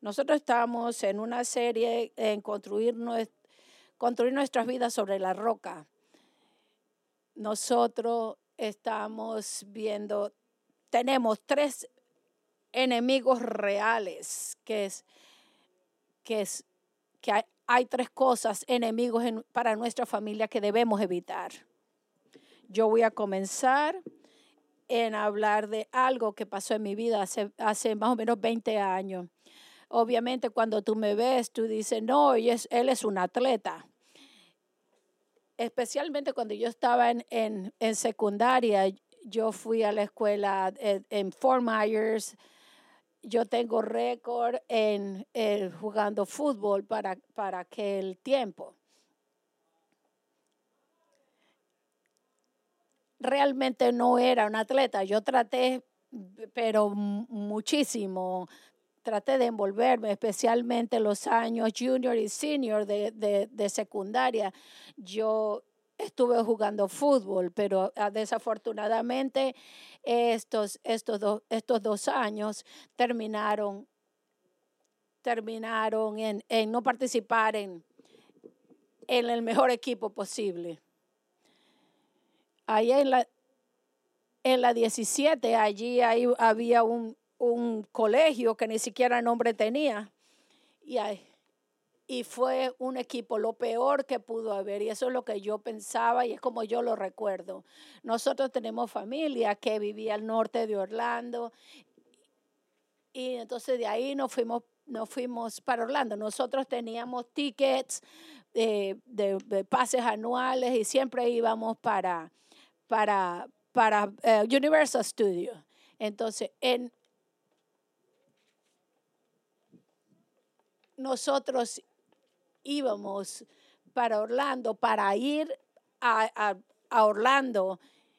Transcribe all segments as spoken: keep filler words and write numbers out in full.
Nosotros estamos en una serie en construir, nues- construir nuestras vidas sobre la roca. Nosotros estamos viendo, tenemos tres enemigos reales, que es que es que hay, hay tres cosas, enemigos en- para nuestra familia que debemos evitar. Yo voy a comenzar en hablar de algo que pasó en mi vida hace, hace más o menos veinte años. Obviamente cuando tú me ves, tú dices, no, él es, él es un atleta. Especialmente cuando yo estaba en, en, en secundaria, yo fui a la escuela en, en Fort Myers. Yo tengo récord en, en jugando fútbol para, para aquel tiempo. Realmente no era un atleta. Yo traté, pero m- muchísimo. Traté de envolverme, especialmente los años junior y senior de, de, de secundaria. Yo estuve jugando fútbol, pero ah, desafortunadamente estos, estos, dos estos dos años terminaron, terminaron en, en no participar en, en el mejor equipo posible. Ahí en la, en la diecisiete, allí ahí había un, un colegio que ni siquiera nombre tenía. Y, ahí, y fue un equipo lo peor que pudo haber. Y eso es lo que yo pensaba y es como yo lo recuerdo. Nosotros tenemos familia que vivía al norte de Orlando. Y entonces de ahí nos fuimos, nos fuimos para Orlando. Nosotros teníamos tickets de, de, de pases anuales y siempre íbamos para, para, para uh, Universal Studios. Entonces, en, nosotros íbamos para Orlando, para ir a, a, a Orlando.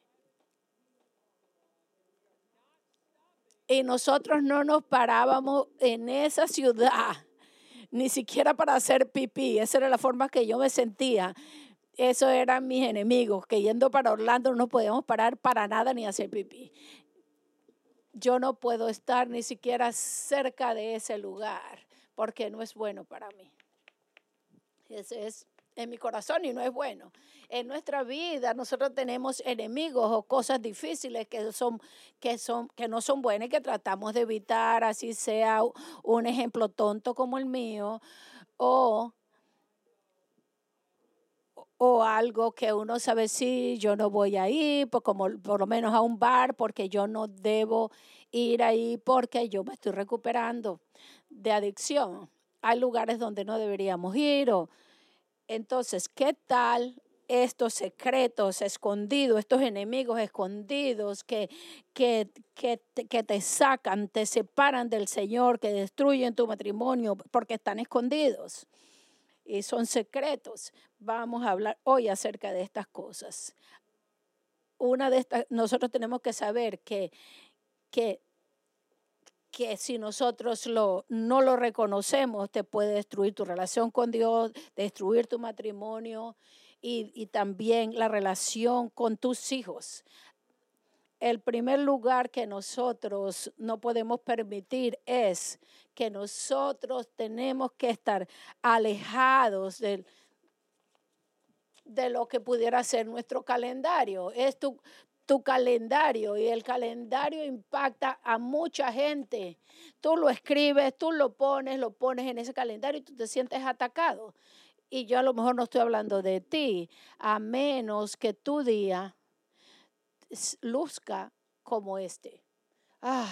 Y nosotros no nos parábamos en esa ciudad, ni siquiera para hacer pipí. Esa era la forma que yo me sentía. Esos eran mis enemigos, que yendo para Orlando no podíamos parar para nada ni hacer pipí. Yo no puedo estar ni siquiera cerca de ese lugar porque no es bueno para mí. Ese es en mi corazón y no es bueno. En nuestra vida nosotros tenemos enemigos o cosas difíciles que son que son que no son buenas y que tratamos de evitar, así sea un ejemplo tonto como el mío o o algo que uno sabe, sí, yo no voy a ir, por, como, por lo menos a un bar, porque yo no debo ir ahí porque yo me estoy recuperando de adicción. Hay lugares donde no deberíamos ir. O, entonces, ¿qué tal estos secretos escondidos, estos enemigos escondidos que, que, que, te, que te sacan, te separan del Señor, que destruyen tu matrimonio porque están escondidos? Y son secretos. Vamos a hablar hoy acerca de estas cosas. Una de estas, nosotros tenemos que saber que, que, que si nosotros lo, no lo reconocemos, te puede destruir tu relación con Dios, destruir tu matrimonio y, y también la relación con tus hijos. El primer lugar que nosotros no podemos permitir es que nosotros tenemos que estar alejados del, de lo que pudiera ser nuestro calendario. Es tu, tu calendario y el calendario impacta a mucha gente. Tú lo escribes, tú lo pones, lo pones en ese calendario y tú te sientes atacado. Y yo a lo mejor no estoy hablando de ti, a menos que tu día luzca como este. Ah,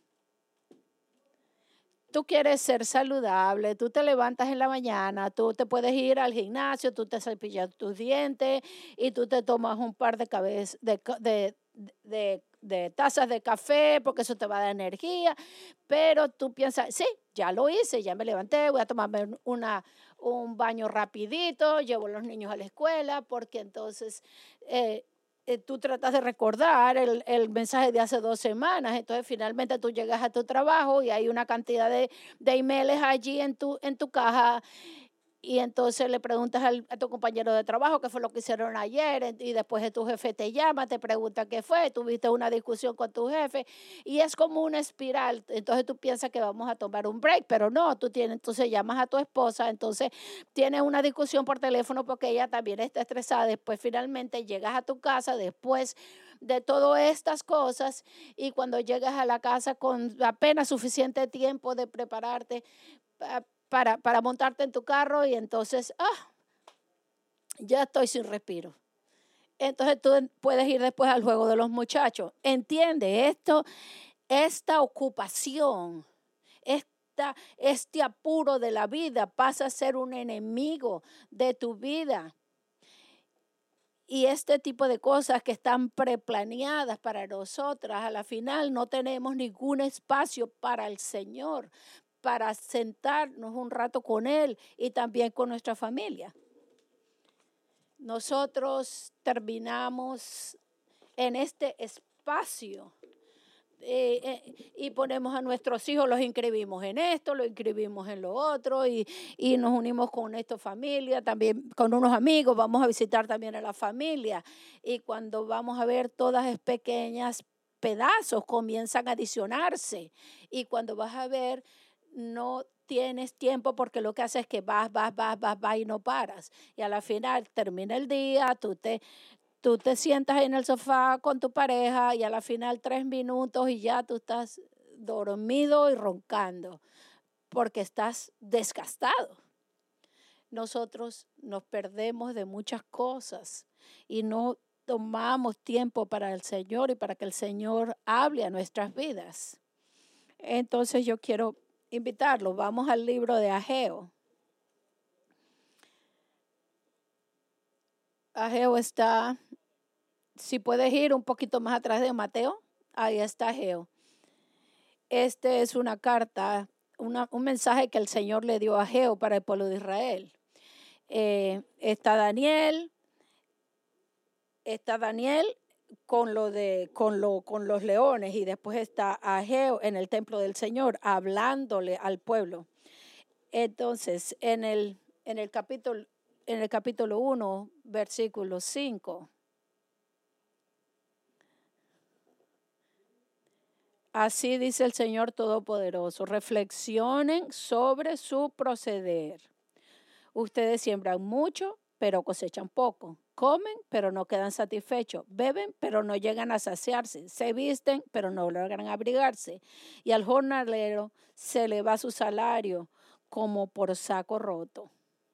tú quieres ser saludable, tú te levantas en la mañana, tú te puedes ir al gimnasio, tú te cepillas tus dientes y tú te tomas un par de, cabez, de, de, de, de tazas de café porque eso te va a dar energía, pero tú piensas, sí, ya lo hice, ya me levanté, voy a tomarme una, un baño rapidito, llevo a los niños a la escuela porque entonces... Eh, Eh, tú tratas de recordar el, el mensaje de hace dos semanas, entonces finalmente tú llegas a tu trabajo y hay una cantidad de, de emails allí en tu, en tu caja y entonces le preguntas al, a tu compañero de trabajo qué fue lo que hicieron ayer, y después tu jefe te llama, te pregunta qué fue, tuviste una discusión con tu jefe, y es como una espiral. Entonces tú piensas que vamos a tomar un break, pero no, tú tienes, entonces llamas a tu esposa, entonces tienes una discusión por teléfono porque ella también está estresada, después finalmente llegas a tu casa después de todas estas cosas, y cuando llegas a la casa con apenas suficiente tiempo de prepararte para, para montarte en tu carro, y entonces, ah, ya estoy sin respiro. Entonces tú puedes ir después al juego de los muchachos. Entiende esto, esta ocupación, esta, este apuro de la vida pasa a ser un enemigo de tu vida. Y este tipo de cosas que están preplaneadas para nosotras, a la final no tenemos ningún espacio para el Señor, para sentarnos un rato con Él y también con nuestra familia. Nosotros terminamos en este espacio eh, eh, y ponemos a nuestros hijos, los inscribimos en esto, los inscribimos en lo otro, y, y nos unimos con esta familia, también con unos amigos, vamos a visitar también a la familia, y cuando vamos a ver todas es pequeñas pedazos comienzan a adicionarse, y cuando vas a ver no tienes tiempo porque lo que haces es que vas, vas, vas, vas, vas y no paras. Y a la final termina el día, tú te, tú te sientas en el sofá con tu pareja y a la final tres minutos y ya tú estás dormido y roncando porque estás desgastado. Nosotros nos perdemos de muchas cosas y no tomamos tiempo para el Señor y para que el Señor hable a nuestras vidas. Entonces yo quiero invitarlo. Vamos al libro de Ageo. Ageo está, si puedes ir un poquito más atrás de Mateo, ahí está Ageo. Este es una carta, una, un mensaje que el Señor le dio a Ageo para el pueblo de Israel. Eh, está Daniel, está Daniel con lo de con lo con los leones, y después está Ageo en el templo del Señor hablándole al pueblo. Entonces, en el en el capítulo en el capítulo uno, versículo cinco. Así dice el Señor Todopoderoso: reflexionen sobre su proceder. Ustedes siembran mucho, pero cosechan poco. Comen, pero no quedan satisfechos. Beben, pero no llegan a saciarse. Se visten, pero no logran abrigarse. Y al jornalero se le va su salario como por saco roto.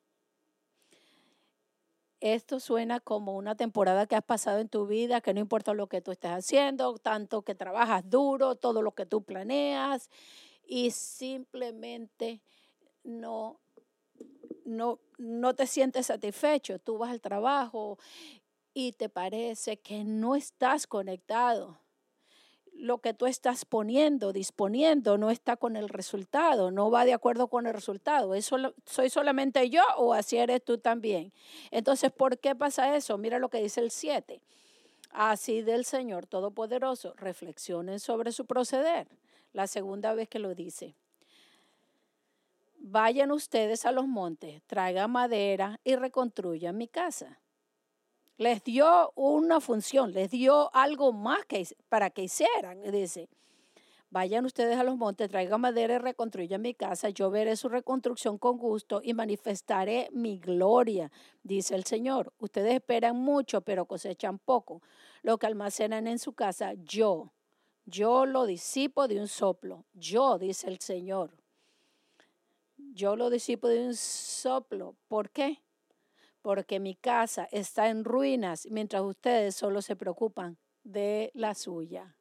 Esto suena como una temporada que has pasado en tu vida, que no importa lo que tú estés haciendo, tanto que trabajas duro, todo lo que tú planeas, y simplemente no, no, no te sientes satisfecho. Tú vas al trabajo y te parece que no estás conectado. Lo que tú estás poniendo, disponiendo, no está con el resultado, no va de acuerdo con el resultado. ¿Eso soy solamente yo o así eres tú también? Entonces, ¿por qué pasa eso? Mira lo que dice el siete. Así del Señor Todopoderoso, reflexionen sobre su proceder. La segunda vez que lo dice. Vayan ustedes a los montes, traigan madera y reconstruyan mi casa. Les dio una función, les dio algo más que, para que hicieran. Dice, vayan ustedes a los montes, traigan madera y reconstruyan mi casa. Yo veré su reconstrucción con gusto y manifestaré mi gloria, dice el Señor. Ustedes esperan mucho, pero cosechan poco. Lo que almacenan en su casa, yo, yo lo disipo de un soplo. Yo, dice el Señor. Yo lo disipo de un soplo. ¿Por qué? Porque mi casa está en ruinas mientras ustedes solo se preocupan de la suya.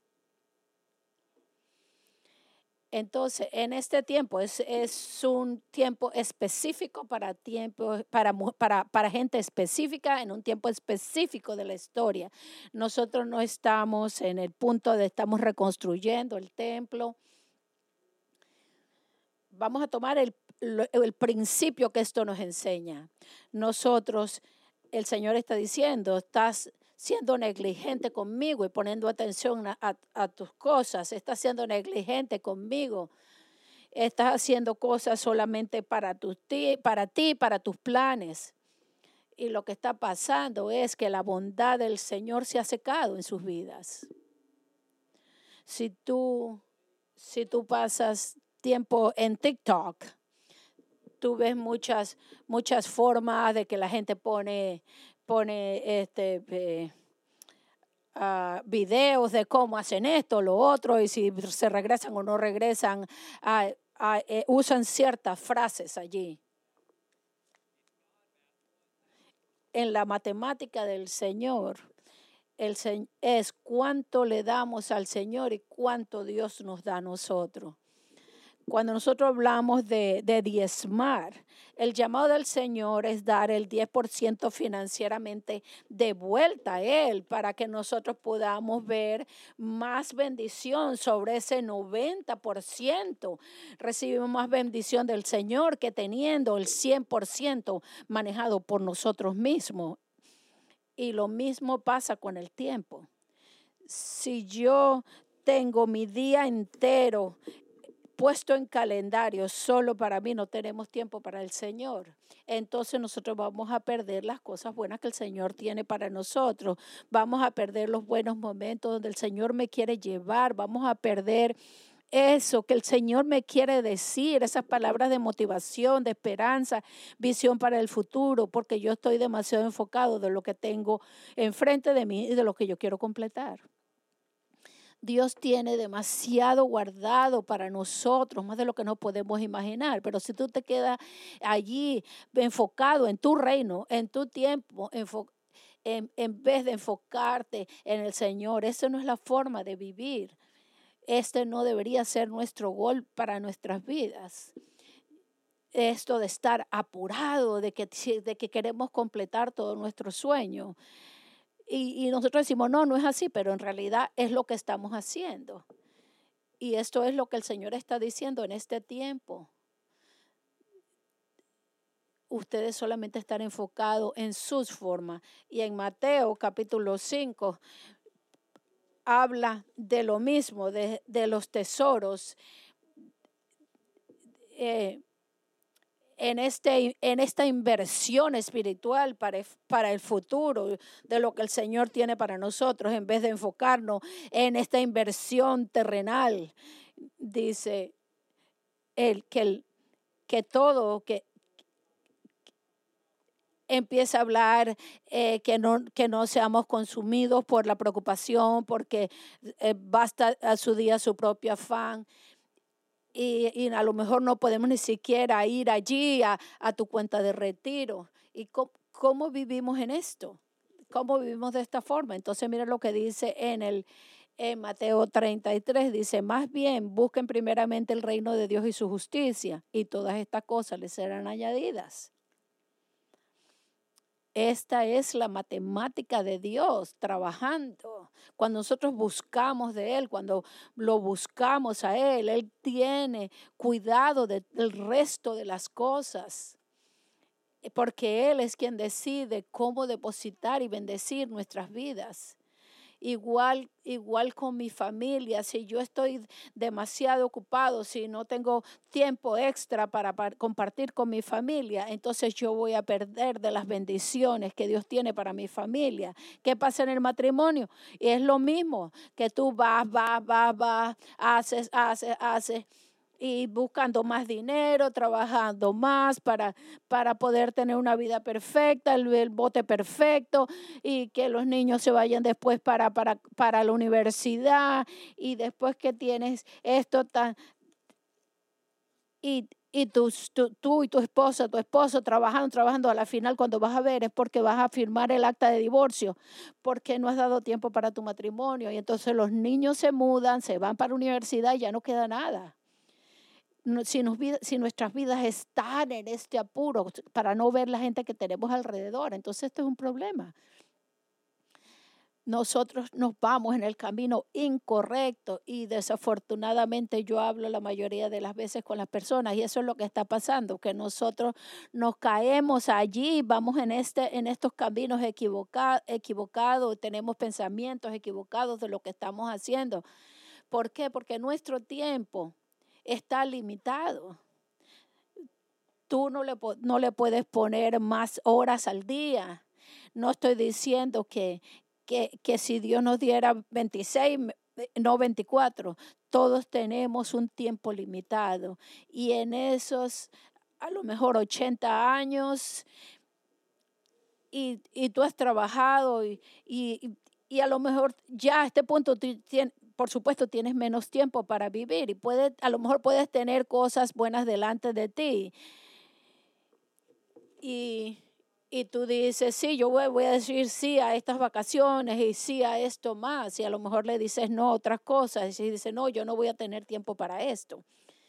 Entonces, en este tiempo es, es un tiempo específico para, tiempo, para, para, para gente específica, en un tiempo específico de la historia. Nosotros no estamos en el punto de estamos reconstruyendo el templo. Vamos a tomar el, el principio que esto nos enseña. Nosotros, el Señor está diciendo, estás siendo negligente conmigo y poniendo atención a, a, a tus cosas, estás siendo negligente conmigo Estás haciendo cosas solamente para, tu, ti, para ti, para tus planes. Y lo que está pasando es que la bondad del Señor se ha secado en sus vidas. Si tú, si tú pasas tiempo en TikTok, tú ves muchas, muchas formas de que la gente pone, pone este, eh, uh, videos de cómo hacen esto, lo otro, y si se regresan o no regresan, uh, uh, eh, usan ciertas frases allí. En la matemática del Señor, el, es cuánto le damos al Señor y cuánto Dios nos da a nosotros. Cuando nosotros hablamos de, de diezmar, el llamado del Señor es dar el diez por ciento financieramente de vuelta a Él para que nosotros podamos ver más bendición sobre ese noventa por ciento. Recibimos más bendición del Señor que teniendo el cien por ciento manejado por nosotros mismos. Y lo mismo pasa con el tiempo. Si yo tengo mi día entero puesto en calendario solo para mí, no tenemos tiempo para el Señor. Entonces nosotros vamos a perder las cosas buenas que el Señor tiene para nosotros. Vamos a perder los buenos momentos donde el Señor me quiere llevar. Vamos a perder eso que el Señor me quiere decir, esas palabras de motivación, de esperanza, visión para el futuro, porque yo estoy demasiado enfocado de lo que tengo enfrente de mí y de lo que yo quiero completar. Dios tiene demasiado guardado para nosotros, más de lo que no podemos imaginar. Pero si tú te quedas allí enfocado en tu reino, en tu tiempo, en, en vez de enfocarte en el Señor, esa no es la forma de vivir. Este no debería ser nuestro gol para nuestras vidas. Esto de estar apurado, de que, de que queremos completar todo nuestro sueño. Y, y nosotros decimos, no, no es así, pero en realidad es lo que estamos haciendo. Y esto es lo que el Señor está diciendo en este tiempo. Ustedes solamente están enfocados en sus formas. Y en Mateo capítulo cinco habla de lo mismo, de, de los tesoros. Eh, En, este, en esta inversión espiritual para, para el futuro de lo que el Señor tiene para nosotros, en vez de enfocarnos en esta inversión terrenal. Dice él que, el, que todo, que empieza a hablar eh, que, no, que no seamos consumidos por la preocupación, porque eh, basta a su día su propio afán. Y, y a lo mejor no podemos ni siquiera ir allí a, a tu cuenta de retiro. ¿Y cómo, cómo vivimos en esto? ¿Cómo vivimos de esta forma? Entonces mira lo que dice en, el, en Mateo treinta y tres. Dice, más bien busquen primeramente el reino de Dios y su justicia, y todas estas cosas les serán añadidas. Esta es la matemática de Dios trabajando. Cuando nosotros buscamos de Él, cuando lo buscamos a Él, Él tiene cuidado de, del resto de las cosas. Porque Él es quien decide cómo depositar y bendecir nuestras vidas. Igual, igual con mi familia, si yo estoy demasiado ocupado, si no tengo tiempo extra para, para compartir con mi familia, entonces yo voy a perder de las bendiciones que Dios tiene para mi familia. ¿Qué pasa en el matrimonio? Y es lo mismo, que tú vas, vas, vas, vas, haces, haces, haces. Y buscando más dinero, trabajando más para, para poder tener una vida perfecta, el, el bote perfecto, y que los niños se vayan después para, para, para la universidad, y después que tienes esto tan... Y, y tú, tú, tú y tu esposa, tu esposo trabajando, trabajando, a la final cuando vas a ver es porque vas a firmar el acta de divorcio, porque no has dado tiempo para tu matrimonio, y entonces los niños se mudan, se van para la universidad y ya no queda nada. Si, nos, si nuestras vidas están en este apuro para no ver la gente que tenemos alrededor, entonces esto es un problema. Nosotros nos vamos en el camino incorrecto y desafortunadamente yo hablo la mayoría de las veces con las personas y eso es lo que está pasando, que nosotros nos caemos allí, vamos en, este, en estos caminos equivocados, equivocados, tenemos pensamientos equivocados de lo que estamos haciendo. ¿Por qué? Porque nuestro tiempo está limitado. Tú no le, no le puedes poner más horas al día. No estoy diciendo que, que, que si Dios nos diera veintiséis, no veinticuatro, todos tenemos un tiempo limitado. Y en esos, a lo mejor ochenta años, y, y tú has trabajado y, y, y a lo mejor ya a este punto tú tienes, por supuesto, tienes menos tiempo para vivir y puede, a lo mejor puedes tener cosas buenas delante de ti. Y, y tú dices, sí, yo voy, voy a decir sí a estas vacaciones y sí a esto más. Y a lo mejor le dices no a otras cosas y dices, no, yo no voy a tener tiempo para esto.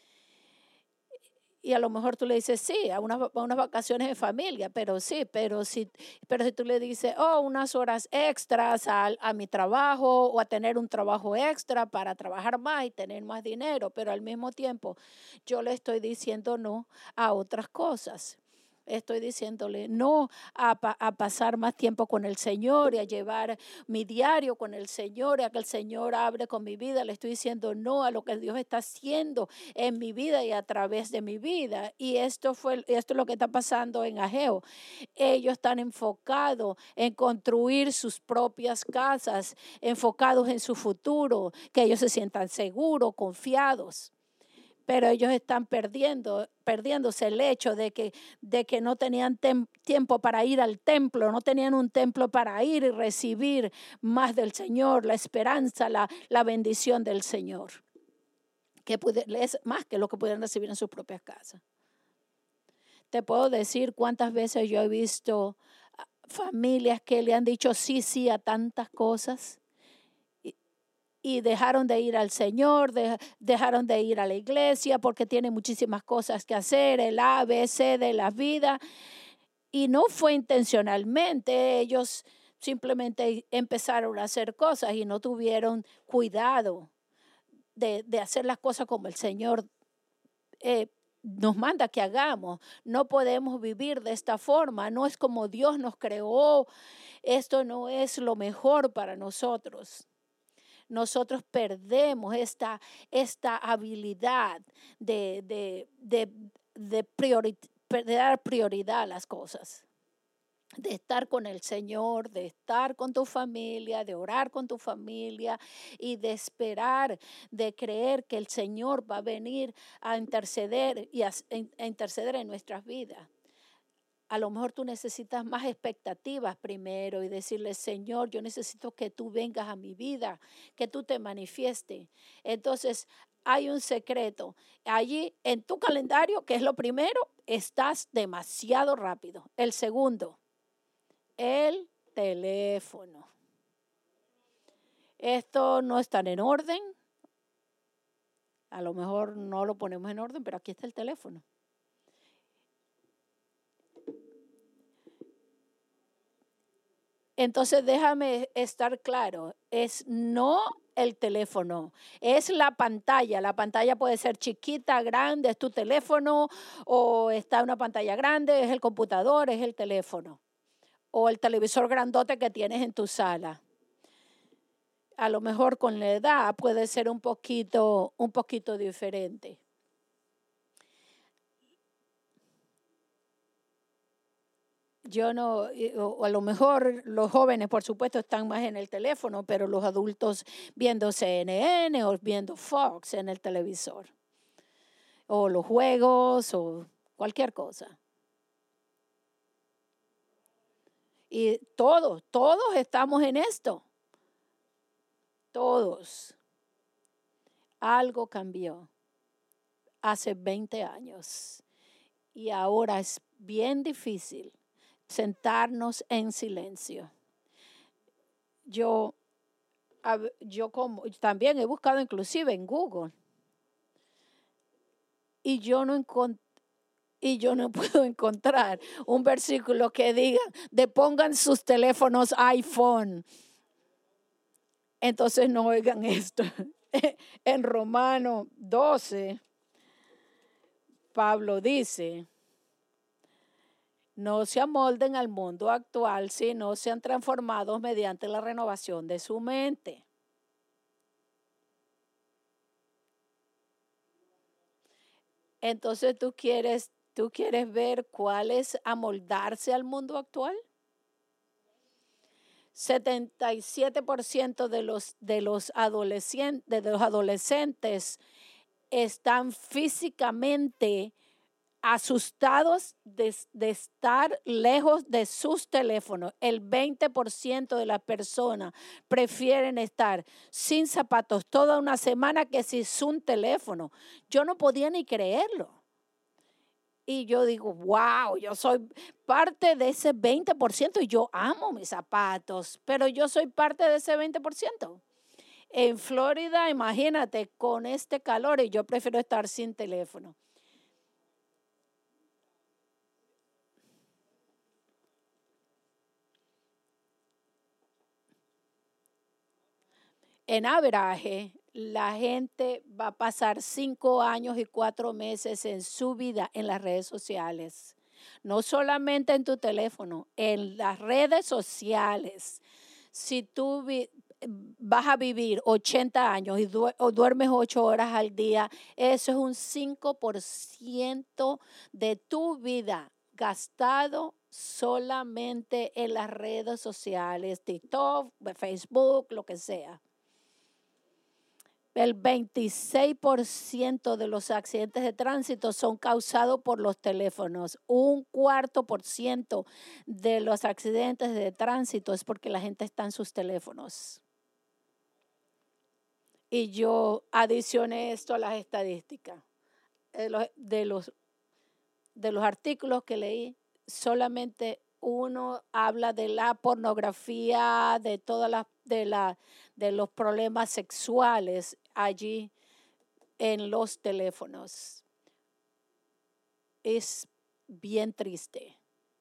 Y a lo mejor tú le dices sí a unas, a unas vacaciones de familia, pero sí, pero si, pero si tú le dices, oh, unas horas extras a, a mi trabajo o a tener un trabajo extra para trabajar más y tener más dinero, pero al mismo tiempo yo le estoy diciendo no a otras cosas. Estoy diciéndole no a, a pasar más tiempo con el Señor y a llevar mi diario con el Señor y a que el Señor hable con mi vida. Le estoy diciendo no a lo que Dios está haciendo en mi vida y a través de mi vida. Y esto, fue, esto es lo que está pasando en Ageo. Ellos están enfocados en construir sus propias casas, enfocados en su futuro, que ellos se sientan seguros, confiados. Pero ellos están perdiendo, perdiéndose el hecho de que, de que no tenían tem, tiempo para ir al templo, no tenían un templo para ir y recibir más del Señor, la esperanza, la, la bendición del Señor, que pude, es más que lo que pudieran recibir en sus propias casas. Te puedo decir cuántas veces yo he visto familias que le han dicho sí, sí a tantas cosas. Y dejaron de ir al Señor, de, dejaron de ir a la iglesia porque tienen muchísimas cosas que hacer, el A, B, C de la vida. Y no fue intencionalmente, ellos simplemente empezaron a hacer cosas y no tuvieron cuidado de, de hacer las cosas como el Señor eh, nos manda que hagamos. No podemos vivir de esta forma, no es como Dios nos creó, esto no es lo mejor para nosotros. Nosotros perdemos esta, esta habilidad de, de, de, de, priori, de dar prioridad a las cosas, de estar con el Señor, de estar con tu familia, de orar con tu familia y de esperar, de creer que el Señor va a venir a interceder y a, a interceder en nuestras vidas. A lo mejor tú necesitas más expectativas primero y decirle, Señor, yo necesito que tú vengas a mi vida, que tú te manifiestes. Entonces, hay un secreto. Allí en tu calendario, que es lo primero, estás demasiado rápido. El segundo, el teléfono. Esto no está en orden. A lo mejor no lo ponemos en orden, pero aquí está el teléfono. Entonces déjame estar claro, es no el teléfono, es la pantalla. La pantalla puede ser chiquita, grande, es tu teléfono, o está una pantalla grande, es el computador, es el teléfono, o el televisor grandote que tienes en tu sala. A lo mejor con la edad puede ser un poquito, un poquito diferente. Yo no, o a lo mejor los jóvenes, por supuesto, están más en el teléfono, pero los adultos viendo C N N o viendo Fox en el televisor, o los juegos, o cualquier cosa. Y todos, todos estamos en esto. Todos. Algo cambió hace veinte años y ahora es bien difícil sentarnos en silencio. Yo, yo como, también he buscado inclusive en Google y yo no encontré y yo no puedo encontrar un versículo que diga depongan sus teléfonos iPhone. Entonces no oigan esto. En Romanos doce, Pablo dice, no se amolden al mundo actual, sino sean transformados mediante la renovación de su mente. Entonces tú quieres, tú quieres ver cuál es amoldarse al mundo actual. setenta y siete por ciento de los, de los adolescentes, de los adolescentes están físicamente asustados de, de estar lejos de sus teléfonos. El veinte por ciento de las personas prefieren estar sin zapatos toda una semana que sin su teléfono. Yo no podía ni creerlo. Y yo digo, wow, yo soy parte de ese veinte por ciento y yo amo mis zapatos, pero yo soy parte de ese veinte por ciento. En Florida, imagínate, con este calor y yo prefiero estar sin teléfono. En average, la gente va a pasar cinco años y cuatro meses en su vida en las redes sociales. No solamente en tu teléfono, en las redes sociales. Si tú vi- vas a vivir ochenta años y du- o duermes ocho horas al día, eso es un cinco por ciento de tu vida gastado solamente en las redes sociales, TikTok, Facebook, lo que sea. El veintiséis por ciento de los accidentes de tránsito son causados por los teléfonos. Un cuarto por ciento de los accidentes de tránsito es porque la gente está en sus teléfonos. Y yo adicioné esto a las estadísticas. De los, de los, de los artículos que leí, solamente uno habla de la pornografía, de todas las, de la, de los problemas sexuales allí en los teléfonos. Es bien triste.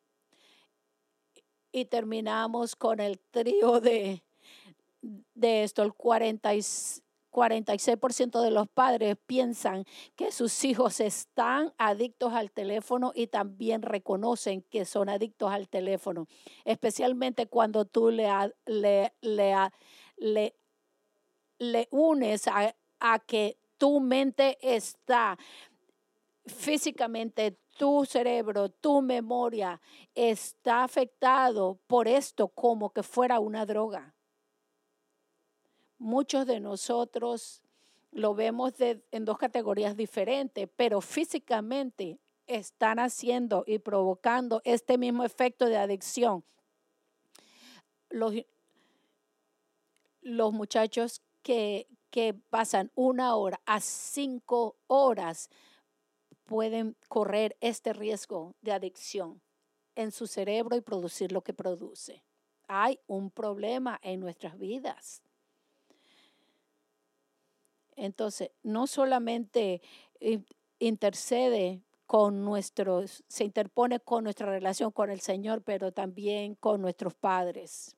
Y terminamos con el trío de, de esto, el cuarenta y seis por ciento de los padres piensan que sus hijos están adictos al teléfono y también reconocen que son adictos al teléfono, especialmente cuando tú le, le, le, le, le unes a, a que tu mente está físicamente, tu cerebro, tu memoria está afectado por esto como que fuera una droga. Muchos de nosotros lo vemos de, en dos categorías diferentes, pero físicamente están haciendo y provocando este mismo efecto de adicción. Los, los muchachos que, que pasan una hora a cinco horas pueden correr este riesgo de adicción en su cerebro y producir lo que produce. Hay un problema en nuestras vidas. Entonces, no solamente intercede con nuestros, se interpone con nuestra relación con el Señor, pero también con nuestros padres.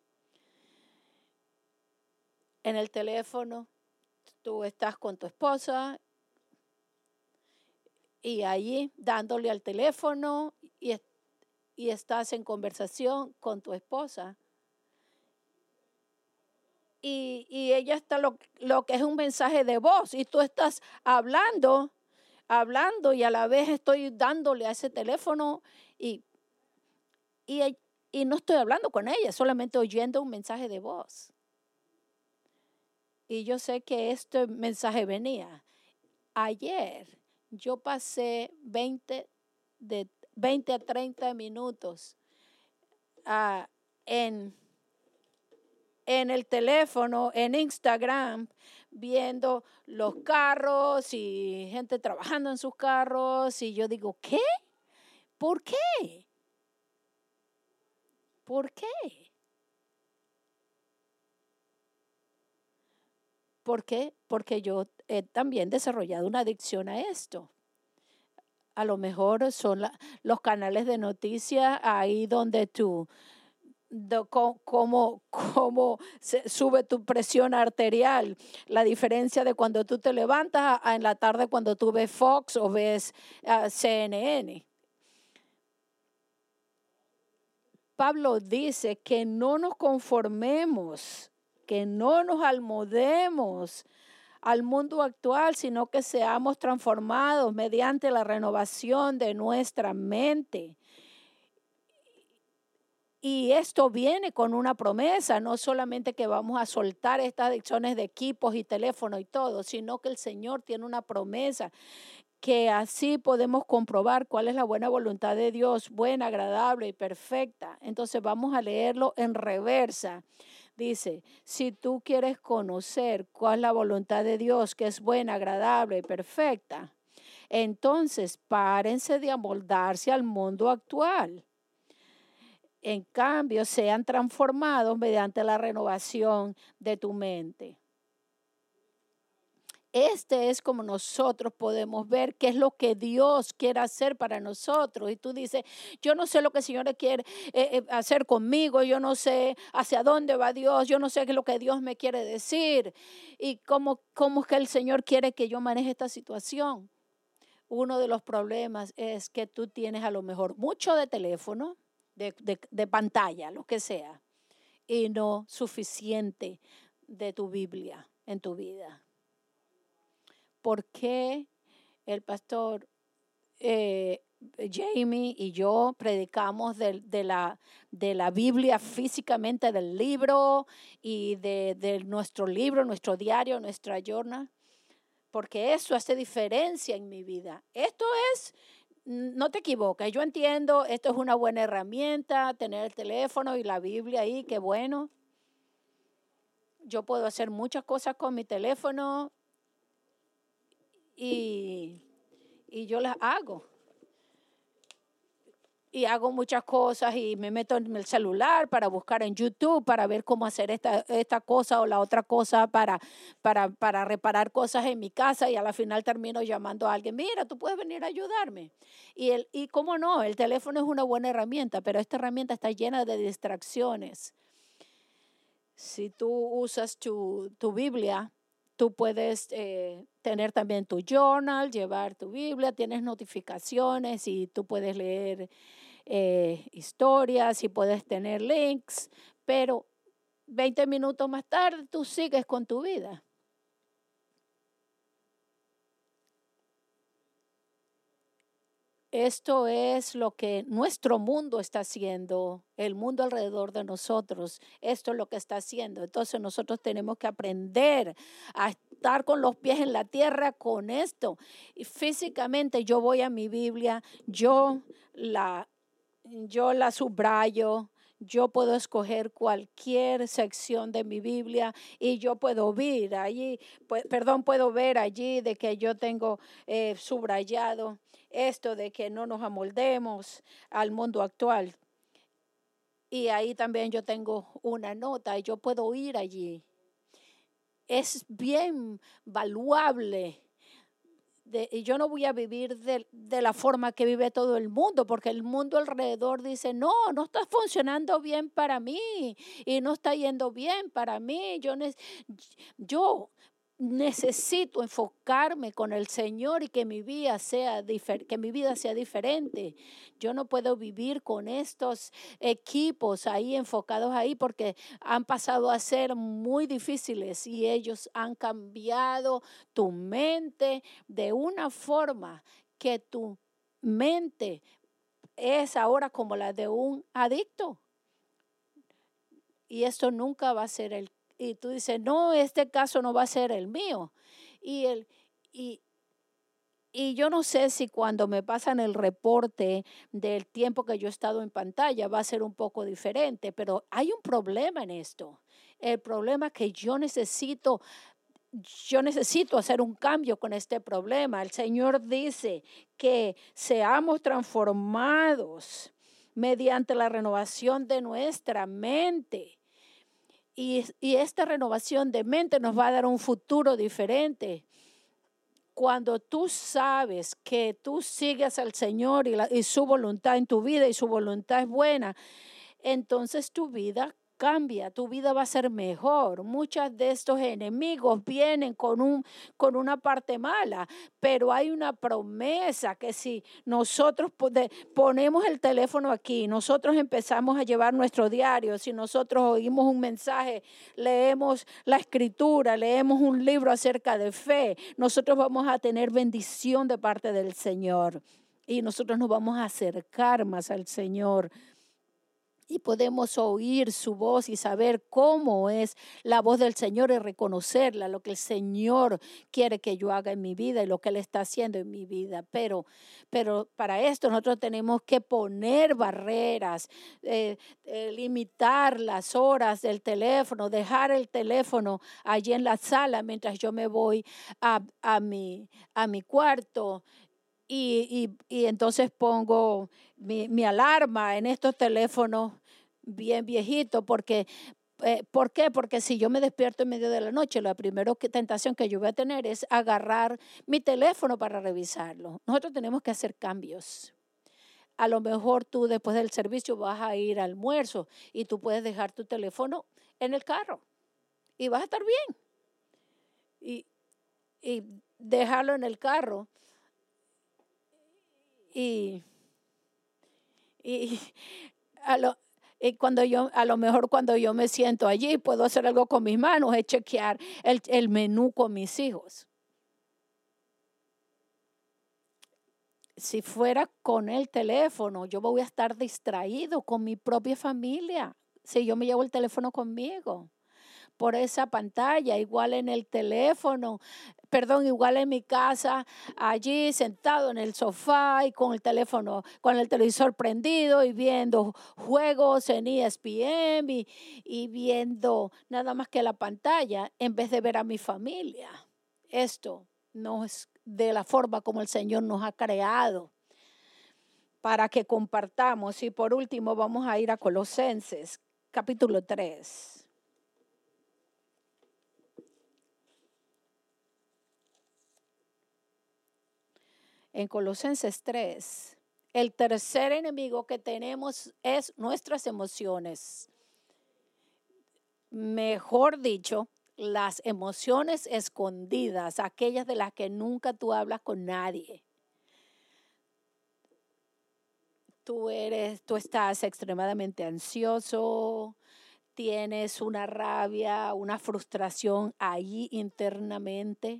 En el teléfono, tú estás con tu esposa y allí dándole al teléfono y, y estás en conversación con tu esposa. Y, y ella está lo, lo que es un mensaje de voz y tú estás hablando, hablando y a la vez estoy dándole a ese teléfono y, y, y no estoy hablando con ella, solamente oyendo un mensaje de voz. Y yo sé que este mensaje venía. Ayer yo pasé veinte, de, veinte a treinta minutos uh, en... en el teléfono, en Instagram, viendo los carros y gente trabajando en sus carros. Y yo digo, ¿qué? ¿Por qué? ¿Por qué? ¿Por qué? Porque yo he también desarrollado una adicción a esto. A lo mejor son la, los canales de noticias ahí donde tú... De cómo, cómo se sube tu presión arterial, la diferencia de cuando tú te levantas a, a en la tarde cuando tú ves Fox o ves uh, C N N. Pablo dice que no nos conformemos, que no nos almodemos al mundo actual, sino que seamos transformados mediante la renovación de nuestra mente. Y esto viene con una promesa, no solamente que vamos a soltar estas adicciones de equipos y teléfono y todo, sino que el Señor tiene una promesa que así podemos comprobar cuál es la buena voluntad de Dios, buena, agradable y perfecta. Entonces vamos a leerlo en reversa. Dice, si tú quieres conocer cuál es la voluntad de Dios, que es buena, agradable y perfecta, entonces párense de amoldarse al mundo actual. En cambio, sean transformados mediante la renovación de tu mente. Este es como nosotros podemos ver qué es lo que Dios quiere hacer para nosotros. Y tú dices, yo no sé lo que el Señor quiere eh, eh, hacer conmigo, yo no sé hacia dónde va Dios, yo no sé qué es lo que Dios me quiere decir y cómo, cómo es que el Señor quiere que yo maneje esta situación. Uno de los problemas es que tú tienes a lo mejor mucho de teléfono, de, de, de pantalla, lo que sea, y no suficiente de tu Biblia en tu vida. ¿Por qué el pastor eh, Jamie y yo predicamos de, de, la, de la Biblia físicamente, del libro y de, de nuestro libro, nuestro diario, nuestra journal? Porque eso hace diferencia en mi vida. Esto es, no te equivoques, yo entiendo, esto es una buena herramienta, tener el teléfono y la Biblia ahí, qué bueno. Yo puedo hacer muchas cosas con mi teléfono y, y yo las hago. Y hago muchas cosas y me meto en el celular para buscar en YouTube, para ver cómo hacer esta, esta cosa o la otra cosa para, para, para reparar cosas en mi casa y a la final termino llamando a alguien, mira, tú puedes venir a ayudarme. Y, el, y cómo no, el teléfono es una buena herramienta, pero esta herramienta está llena de distracciones. Si tú usas tu, tu Biblia, tú puedes eh, tener también tu journal, llevar tu Biblia, tienes notificaciones y tú puedes leer eh, historias y puedes tener links, pero veinte minutos más tarde tú sigues con tu vida. Esto es lo que nuestro mundo está haciendo, el mundo alrededor de nosotros. Esto es lo que está haciendo. Entonces nosotros tenemos que aprender a estar con los pies en la tierra con esto. Y físicamente yo voy a mi Biblia, yo la, yo la subrayo. Yo puedo escoger cualquier sección de mi Biblia y yo puedo ver allí, pues, perdón, puedo ver allí de que yo tengo eh, subrayado esto de que no nos amoldemos al mundo actual. Y ahí también yo tengo una nota y yo puedo ir allí. Es bien valuable. De, y yo no voy a vivir de, de la forma que vive todo el mundo, porque el mundo alrededor dice, no, no está funcionando bien para mí y no está yendo bien para mí. Yo, yo necesito enfocarme con el Señor y que mi vida sea difer- que mi vida sea diferente. Yo no puedo vivir con estos equipos ahí enfocados ahí porque han pasado a ser muy difíciles y ellos han cambiado tu mente de una forma que tu mente es ahora como la de un adicto. Y esto nunca va a ser el y tú dices, no, este caso no va a ser el mío. Y, el, y, y yo no sé si cuando me pasan el reporte del tiempo que yo he estado en pantalla va a ser un poco diferente, pero hay un problema en esto. El problema es que yo necesito, yo necesito hacer un cambio con este problema. El Señor dice que seamos transformados mediante la renovación de nuestra mente. Y, y esta renovación de mente nos va a dar un futuro diferente. Cuando tú sabes que tú sigues al Señor y, la, y su voluntad en tu vida y su voluntad es buena, entonces tu vida cambia, tu vida va a ser mejor. Muchos de estos enemigos vienen con, un, con una parte mala, pero hay una promesa que si nosotros ponemos el teléfono aquí, nosotros empezamos a llevar nuestro diario, si nosotros oímos un mensaje, leemos la escritura, leemos un libro acerca de fe, nosotros vamos a tener bendición de parte del Señor y nosotros nos vamos a acercar más al Señor. Y podemos oír su voz y saber cómo es la voz del Señor y reconocerla, lo que el Señor quiere que yo haga en mi vida y lo que Él está haciendo en mi vida. Pero, pero para esto nosotros tenemos que poner barreras, eh, eh, limitar las horas del teléfono, dejar el teléfono allí en la sala mientras yo me voy a, a, mi, a mi cuarto. Y, y, y entonces pongo mi, mi alarma en estos teléfonos bien viejitos, porque, eh, ¿por qué? Porque si yo me despierto en medio de la noche, la primera tentación que yo voy a tener es agarrar mi teléfono para revisarlo. Nosotros tenemos que hacer cambios. A lo mejor tú después del servicio vas a ir al almuerzo y tú puedes dejar tu teléfono en el carro y vas a estar bien. Y, y dejarlo en el carro. Y, y, a lo, y cuando yo, a lo mejor cuando yo me siento allí, puedo hacer algo con mis manos, es chequear el, el menú con mis hijos. Si fuera con el teléfono, yo voy a estar distraído con mi propia familia. Si yo me llevo el teléfono conmigo, por esa pantalla, igual en el teléfono, perdón, igual en mi casa, allí sentado en el sofá y con el teléfono, con el televisor prendido y viendo juegos en E S P N y, y viendo nada más que la pantalla en vez de ver a mi familia. Esto no es de la forma como el Señor nos ha creado para que compartamos. Y por último vamos a ir a Colosenses, capítulo tres. En Colosenses tres, el tercer enemigo que tenemos es nuestras emociones. Mejor dicho, las emociones escondidas, aquellas de las que nunca tú hablas con nadie. Tú eres, tú estás extremadamente ansioso, tienes una rabia, una frustración ahí internamente.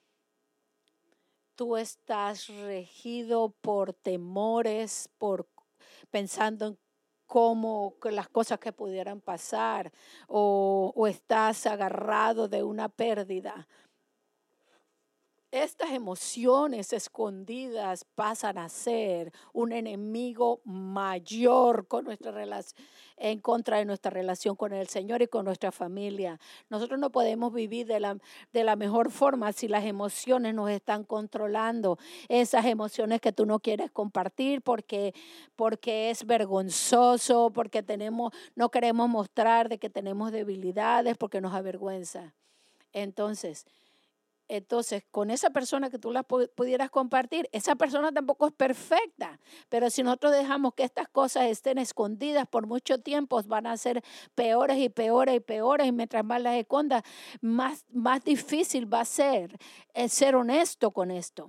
Tú estás regido por temores, por pensando en cómo las cosas que pudieran pasar, o, o estás agarrado de una pérdida. Estas emociones escondidas pasan a ser un enemigo mayor con nuestra relación, en contra de nuestra relación con el Señor y con nuestra familia. Nosotros no podemos vivir de la, de la mejor forma si las emociones nos están controlando. Esas emociones que tú no quieres compartir porque, porque es vergonzoso, porque tenemos, no queremos mostrar de que tenemos debilidades, porque nos avergüenza. Entonces, Entonces, con esa persona que tú la pudieras compartir, esa persona tampoco es perfecta, pero si nosotros dejamos que estas cosas estén escondidas por mucho tiempo, van a ser peores y peores y peores, y mientras más las escondas, más, más difícil va a ser eh, ser honesto con esto.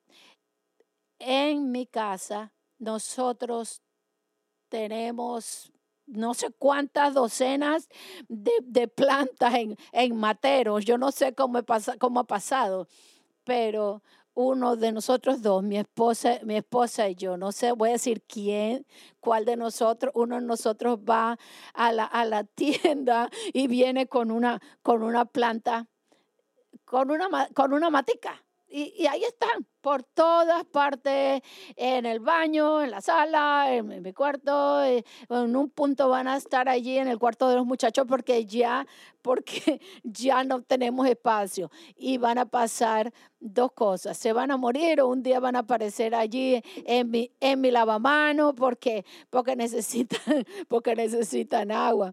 En mi casa, nosotros tenemos no sé cuántas docenas de, de plantas en, en materos. Yo no sé cómo, pasa, cómo ha pasado, pero uno de nosotros dos, mi esposa, mi esposa y yo, no sé, voy a decir quién, cuál de nosotros, uno de nosotros va a la, a la tienda y viene con una, con una planta, con una, con una matica. Y, y ahí están, por todas partes, en el baño, en la sala, en, en mi cuarto, en un punto van a estar allí en el cuarto de los muchachos porque ya, porque ya no tenemos espacio. Y van a pasar dos cosas, se van a morir o un día van a aparecer allí en mi, en mi lavamano porque, porque, necesitan, porque necesitan agua.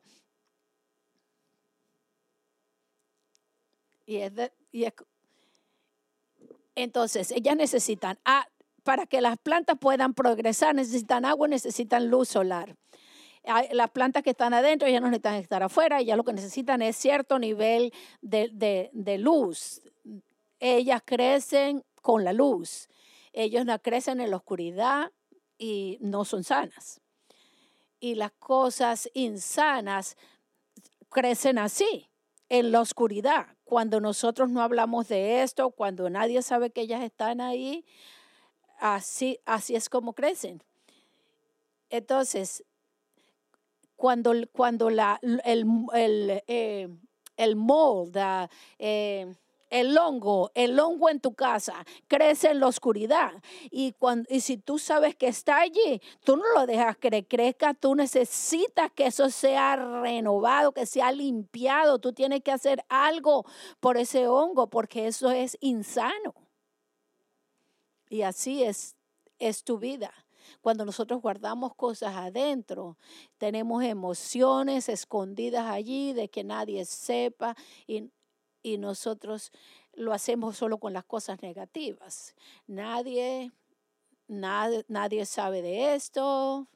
Y es, de, y es Entonces, ellas necesitan, ah, para que las plantas puedan progresar, necesitan agua, necesitan luz solar. Las plantas que están adentro ya no necesitan estar afuera, ya lo que necesitan es cierto nivel de, de, de luz. Ellas crecen con la luz. Ellos no crecen en la oscuridad y no son sanas. Y las cosas insanas crecen así, en la oscuridad. Cuando nosotros no hablamos de esto, cuando nadie sabe que ellas están ahí, así, así es como crecen. Entonces, cuando, cuando la, el, el, eh, el mold, eh, el hongo, el hongo en tu casa crece en la oscuridad. Y, cuando, y si tú sabes que está allí, tú no lo dejas que crezca, tú necesitas que eso sea renovado, que sea limpiado. Tú tienes que hacer algo por ese hongo porque eso es insano. Y así es, es tu vida. Cuando nosotros guardamos cosas adentro, tenemos emociones escondidas allí de que nadie sepa y, y nosotros lo hacemos solo con las cosas negativas. Nadie, nadie, nadie sabe de esto.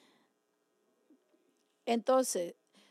Entonces,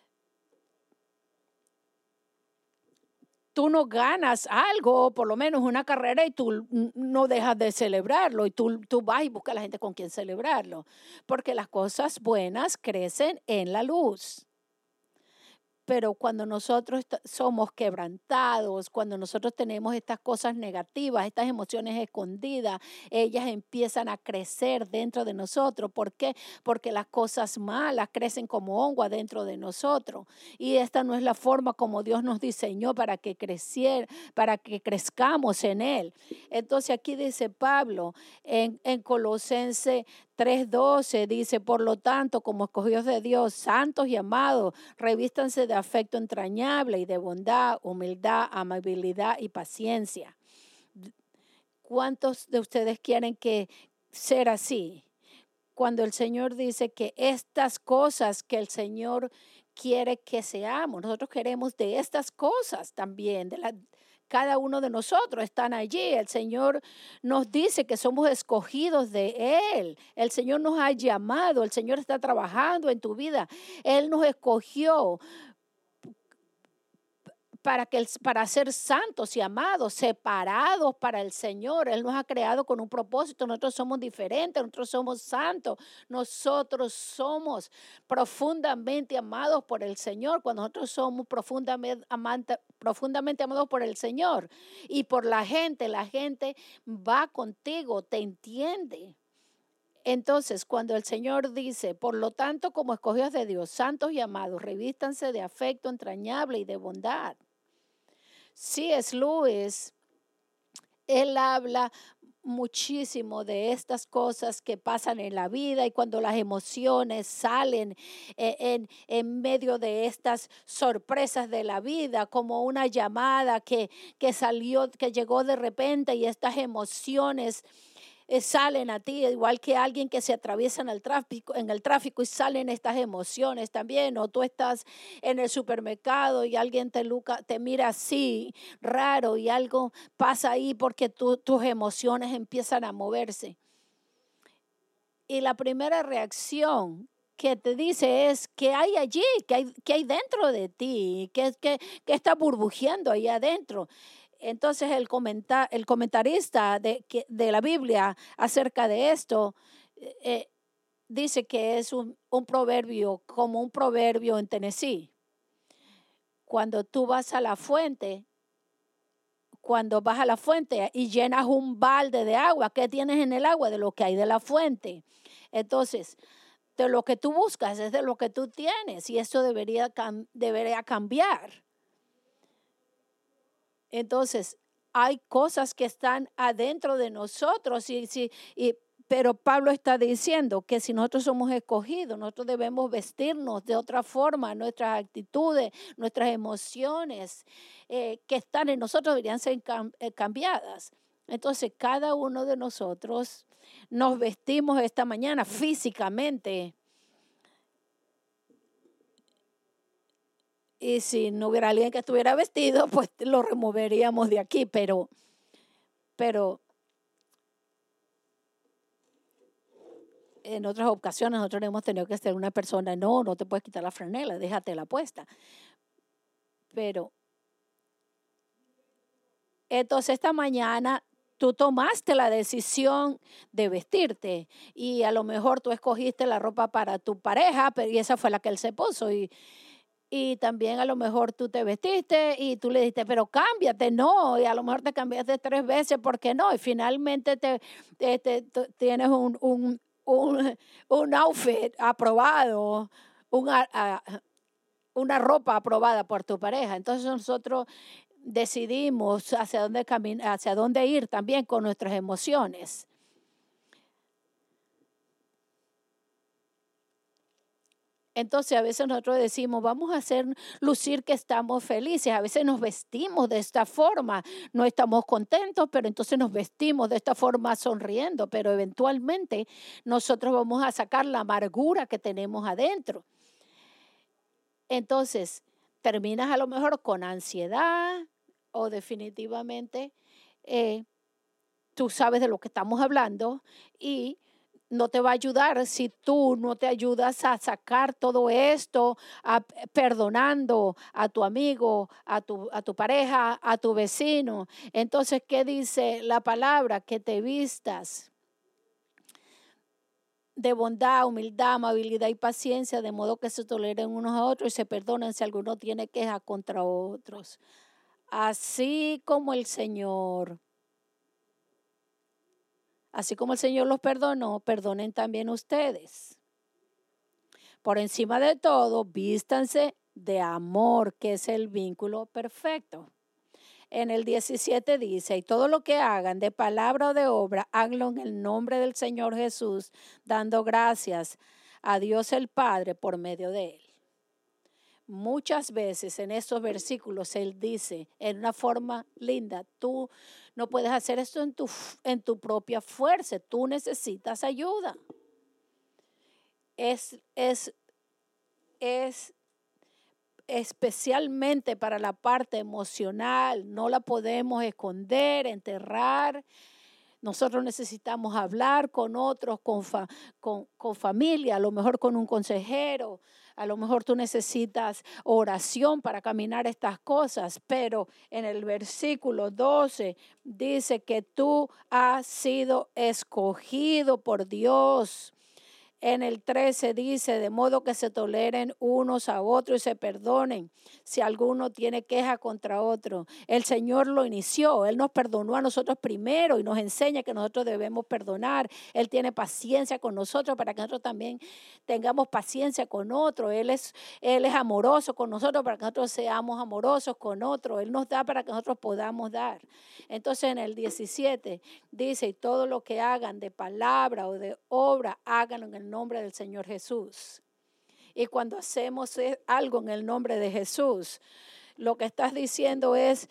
tú no ganas algo, por lo menos una carrera, y tú no dejas de celebrarlo, y tú, tú vas y buscas a la gente con quien celebrarlo, porque las cosas buenas crecen en la luz. Pero cuando nosotros somos quebrantados, cuando nosotros tenemos estas cosas negativas, estas emociones escondidas, ellas empiezan a crecer dentro de nosotros. ¿Por qué? Porque las cosas malas crecen como hongo dentro de nosotros. Y esta no es la forma como Dios nos diseñó para que creciera, para que crezcamos en Él. Entonces aquí dice Pablo en, en Colosenses tres doce, dice, por lo tanto, como escogidos de Dios, santos y amados, revístanse de afecto entrañable y de bondad, humildad, amabilidad y paciencia. ¿Cuántos de ustedes quieren que ser así? Cuando el Señor dice que estas cosas que el Señor quiere que seamos, nosotros queremos de estas cosas también, de la cada uno de nosotros están allí. El Señor nos dice que somos escogidos de Él. El Señor nos ha llamado. El Señor está trabajando en tu vida. Él nos escogió para, que, para ser santos y amados, separados para el Señor. Él nos ha creado con un propósito. Nosotros somos diferentes, nosotros somos santos, nosotros somos profundamente amados por el Señor. Cuando nosotros somos profundamente, amante, profundamente amados por el Señor y por la gente, la gente va contigo, te entiende. Entonces, cuando el Señor dice, por lo tanto, como escogidos de Dios, santos y amados, revístanse de afecto entrañable y de bondad. C S Lewis, él habla muchísimo de estas cosas que pasan en la vida y cuando las emociones salen en, en, en medio de estas sorpresas de la vida, como una llamada que, que salió, que llegó de repente y estas emociones Eh, salen a ti, igual que alguien que se atraviesa en el tráfico, en el tráfico y salen estas emociones también, o tú estás en el supermercado y alguien te, luca, te mira así, raro, y algo pasa ahí porque tú, tus emociones empiezan a moverse. Y la primera reacción que te dice es qué hay allí, qué hay, qué hay dentro de ti, qué, qué, qué está burbujeando ahí adentro. Entonces el, comentar, el comentarista de, de la Biblia acerca de esto eh, dice que es un, un proverbio, como un proverbio en Tennessee. Cuando tú vas a la fuente, cuando vas a la fuente y llenas un balde de agua, ¿qué tienes en el agua? De lo que hay de la fuente. Entonces, de lo que tú buscas es de lo que tú tienes y eso debería, debería cambiar. Entonces, hay cosas que están adentro de nosotros, y, y, y, pero Pablo está diciendo que si nosotros somos escogidos, nosotros debemos vestirnos de otra forma, nuestras actitudes, nuestras emociones eh, que están en nosotros deberían ser cam, eh, cambiadas. Entonces, cada uno de nosotros nos vestimos esta mañana físicamente. Y si no hubiera alguien que estuviera vestido, pues lo removeríamos de aquí, pero, pero en otras ocasiones nosotros hemos tenido que ser una persona, no, no te puedes quitar la franela, déjate la puesta. Pero entonces esta mañana tú tomaste la decisión de vestirte y a lo mejor tú escogiste la ropa para tu pareja, pero y esa fue la que él se puso y, y también a lo mejor tú te vestiste y tú le dijiste, pero cámbiate, no, y a lo mejor te cambiaste tres veces, ¿por qué no? Y finalmente te, te- te- tú tienes un, un, un, un outfit aprobado, un, a- a- una ropa aprobada por tu pareja. Entonces nosotros decidimos hacia dónde caminar, hacia dónde ir también con nuestras emociones. Entonces a veces nosotros decimos, vamos a hacer lucir que estamos felices. A veces nos vestimos de esta forma, no estamos contentos, pero entonces nos vestimos de esta forma sonriendo, pero eventualmente nosotros vamos a sacar la amargura que tenemos adentro. Entonces terminas a lo mejor con ansiedad o definitivamente eh, tú sabes de lo que estamos hablando y no te va a ayudar si tú no te ayudas a sacar todo esto, a, perdonando a tu amigo, a tu, a tu pareja, a tu vecino. Entonces, ¿qué dice la palabra? Que te vistas de bondad, humildad, amabilidad y paciencia, de modo que se toleren unos a otros y se perdonen si alguno tiene queja contra otros. Así como el Señor Así como el Señor los perdonó, perdonen también ustedes. Por encima de todo, vístanse de amor, que es el vínculo perfecto. En el diecisiete dice, y todo lo que hagan de palabra o de obra, háganlo en el nombre del Señor Jesús, dando gracias a Dios el Padre por medio de él. Muchas veces en estos versículos él dice en una forma linda, tú no puedes hacer esto en tu, en tu propia fuerza, tú necesitas ayuda. Es, es, es especialmente para la parte emocional, no la podemos esconder, enterrar. Nosotros necesitamos hablar con otros, con, fa, con, con familia, a lo mejor con un consejero. A lo mejor tú necesitas oración para caminar estas cosas, pero en el versículo doce dice que tú has sido escogido por Dios. En el trece dice, de modo que se toleren unos a otros y se perdonen si alguno tiene queja contra otro. El Señor lo inició, Él nos perdonó a nosotros primero y nos enseña que nosotros debemos perdonar. Él tiene paciencia con nosotros para que nosotros también tengamos paciencia con otros. Él es, Él es amoroso con nosotros para que nosotros seamos amorosos con otros. Él nos da para que nosotros podamos dar. Entonces en el diecisiete dice, y todo lo que hagan de palabra o de obra, háganlo en el nombre del Señor Jesús. Y cuando hacemos algo en el nombre de Jesús, lo que estás diciendo es,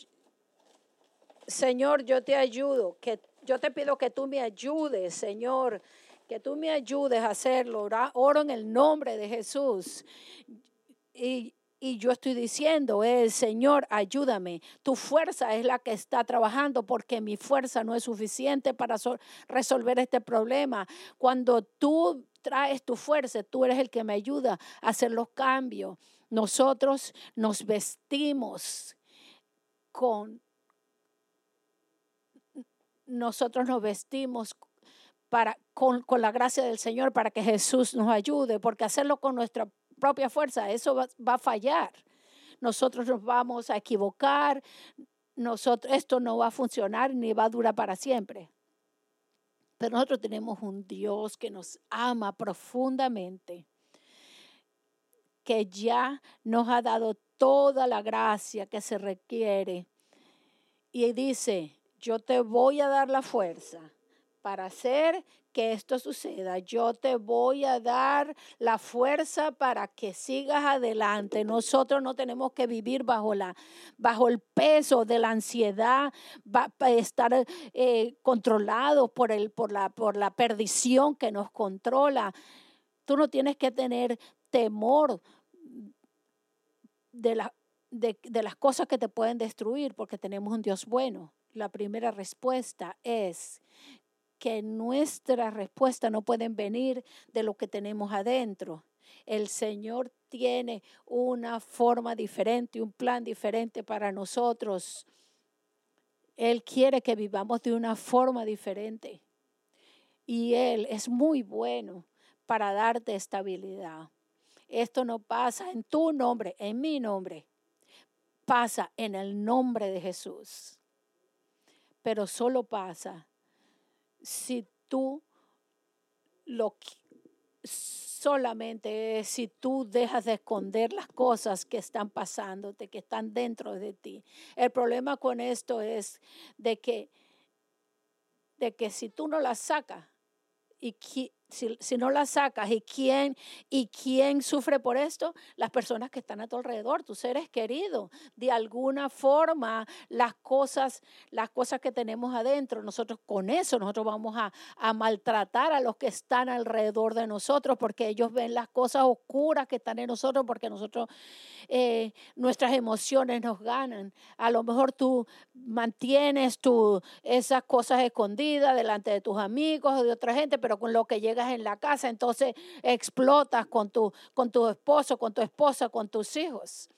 Señor, yo te ayudo, que yo te pido que tú me ayudes, Señor, que tú me ayudes a hacerlo. Oro en el nombre de Jesús. Y Y yo estoy diciendo, eh, Señor, ayúdame. Tu fuerza es la que está trabajando porque mi fuerza no es suficiente para so- resolver este problema. Cuando tú traes tu fuerza, tú eres el que me ayuda a hacer los cambios. Nosotros nos vestimos con, nosotros nos vestimos para, con, con la gracia del Señor para que Jesús nos ayude, porque hacerlo con nuestra propia fuerza, eso va, va a fallar. Nosotros nos vamos a equivocar, nosotros, esto no va a funcionar ni va a durar para siempre. Pero nosotros tenemos un Dios que nos ama profundamente, que ya nos ha dado toda la gracia que se requiere. Y dice, yo te voy a dar la fuerza para hacer que esto suceda. Yo te voy a dar la fuerza para que sigas adelante. Nosotros no tenemos que vivir bajo, la, bajo el peso de la ansiedad, va, para estar eh, controlados por, el, por, la, por la perdición que nos controla. Tú no tienes que tener temor de, la, de, de las cosas que te pueden destruir porque tenemos un Dios bueno. La primera respuesta es que nuestra respuesta no pueden venir de lo que tenemos adentro. El Señor tiene una forma diferente, un plan diferente para nosotros. Él quiere que vivamos de una forma diferente. Y Él es muy bueno para darte estabilidad. Esto no pasa en tu nombre, en mi nombre. Pasa en el nombre de Jesús. Pero solo pasa si tú lo solamente si tú dejas de esconder las cosas que están pasándote, que están dentro de ti. El problema con esto es de que, de que si tú no las sacas, y si, si no las sacas, ¿y quién, ¿y quién sufre por esto? Las personas que están a tu alrededor, tus seres queridos. De alguna forma, las cosas, las cosas que tenemos adentro, nosotros con eso, nosotros vamos a, a maltratar a los que están alrededor de nosotros, porque ellos ven las cosas oscuras que están en nosotros, porque nosotros, eh, nuestras emociones nos ganan. A lo mejor tú mantienes tu, esas cosas escondidas delante de tus amigos o de otra gente, pero con lo que llegas en la casa, entonces explotas con tu, con tu esposo, con tu esposa, con tus hijos.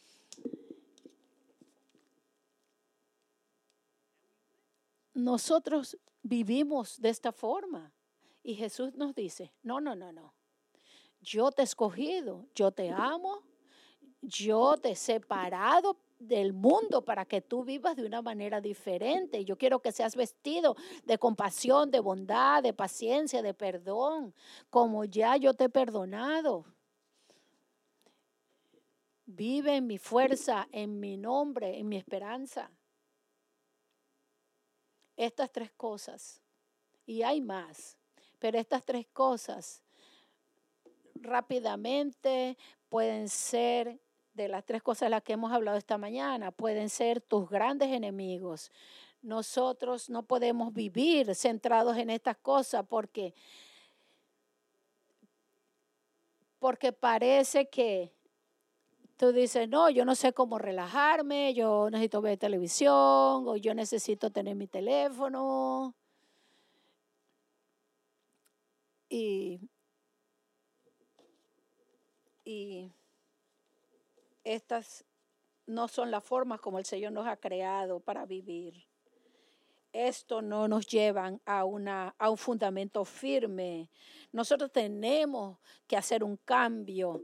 Nosotros vivimos de esta forma y Jesús nos dice, no, no, no, no. Yo te he escogido, yo te amo, yo te he separado del mundo para que tú vivas de una manera diferente. Yo quiero que seas vestido de compasión, de bondad, de paciencia, de perdón, como ya yo te he perdonado. Vive en mi fuerza, en mi nombre, en mi esperanza. Estas tres cosas, y hay más, pero estas tres cosas rápidamente pueden ser, de las tres cosas de las que hemos hablado esta mañana, pueden ser tus grandes enemigos. Nosotros no podemos vivir centrados en estas cosas porque, porque parece que tú dices, no, yo no sé cómo relajarme, yo necesito ver televisión o yo necesito tener mi teléfono. Y, y estas no son las formas como el Señor nos ha creado para vivir. Esto no nos lleva a, una, a un fundamento firme. Nosotros tenemos que hacer un cambio.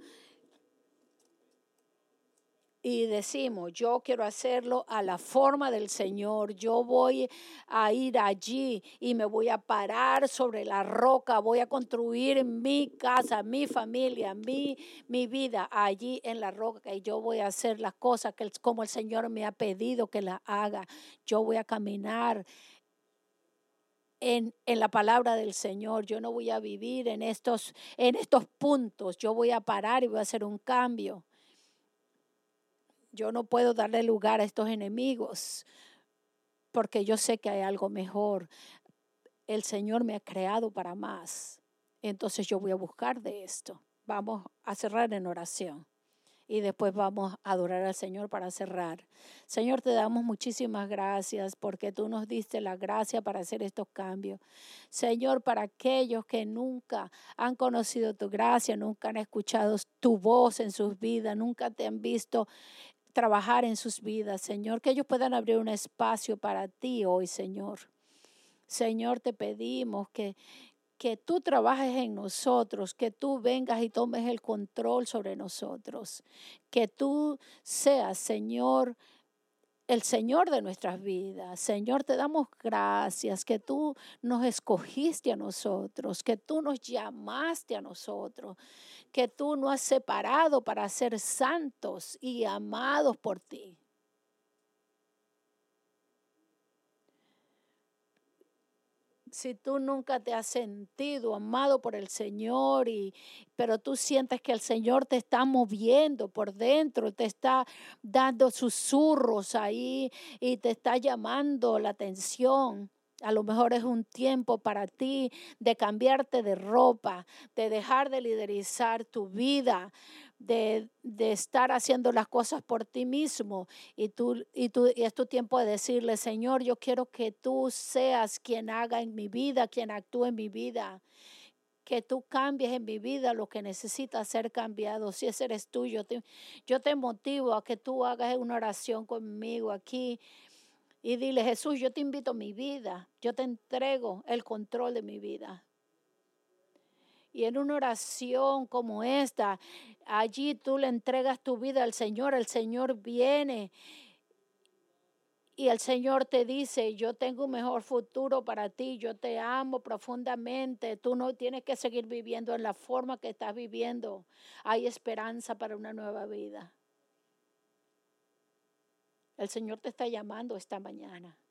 Y decimos, yo quiero hacerlo a la forma del Señor. Yo voy a ir allí y me voy a parar sobre la roca. Voy a construir mi casa, mi familia, mi, mi vida allí en la roca. Y yo voy a hacer las cosas que, como el Señor me ha pedido que las haga. Yo voy a caminar En, en la palabra del Señor. Yo no voy a vivir en estos, en estos puntos. Yo voy a parar y voy a hacer un cambio. Yo no puedo darle lugar a estos enemigos porque yo sé que hay algo mejor. El Señor me ha creado para más. Entonces yo voy a buscar de esto. Vamos a cerrar en oración. Y después vamos a adorar al Señor para cerrar. Señor, te damos muchísimas gracias porque tú nos diste la gracia para hacer estos cambios. Señor, para aquellos que nunca han conocido tu gracia, nunca han escuchado tu voz en sus vidas, nunca te han visto trabajar en sus vidas, Señor, que ellos puedan abrir un espacio para ti hoy, Señor. Señor, te pedimos que que tú trabajes en nosotros, que tú vengas y tomes el control sobre nosotros, que tú seas, Señor, el Señor de nuestras vidas. Señor, te damos gracias que tú nos escogiste a nosotros, que tú nos llamaste a nosotros, que tú nos has separado para ser santos y amados por ti. Si tú nunca te has sentido amado por el Señor, y, pero tú sientes que el Señor te está moviendo por dentro, te está dando susurros ahí y te está llamando la atención. A lo mejor es un tiempo para ti de cambiarte de ropa, de dejar de liderizar tu vida, de, de estar haciendo las cosas por ti mismo. Y, tú, y, tú, y es tu tiempo de decirle, Señor, yo quiero que tú seas quien haga en mi vida, quien actúe en mi vida. Que tú cambies en mi vida lo que necesita ser cambiado. Si ese eres tú, yo te, yo te motivo a que tú hagas una oración conmigo aquí. Y dile, Jesús, yo te invito a mi vida, yo te entrego el control de mi vida. Y en una oración como esta, allí tú le entregas tu vida al Señor, el Señor viene y el Señor te dice, yo tengo un mejor futuro para ti, yo te amo profundamente, tú no tienes que seguir viviendo en la forma que estás viviendo, hay esperanza para una nueva vida. El Señor te está llamando esta mañana.